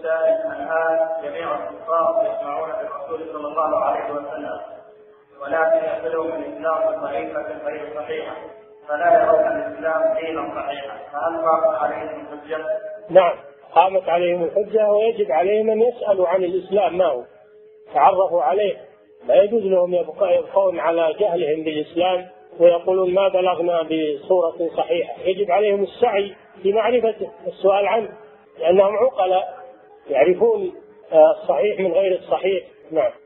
السائل الآن جميع الكفار يسمعون بالرسول صلى الله عليه وسلم ولكن يصلهم الإسلام بطريقة غير صحيحة فلا يرون الإسلام دينا صحيحا فهل قامت عليهم الحجة؟ نعم قامت عليهم الحجة ويجب عليهم أن يسألوا عن الإسلام ما هو تعرفوا عليه. لا يجوز لهم يبقون على جهلهم بالإسلام ويقولون ما بلغنا بصورة صحيحة. يجب عليهم السعي في معرفته والسؤال عنه لأنهم عقلاء يعرفون الصحيح من غير الصحيح. نعم.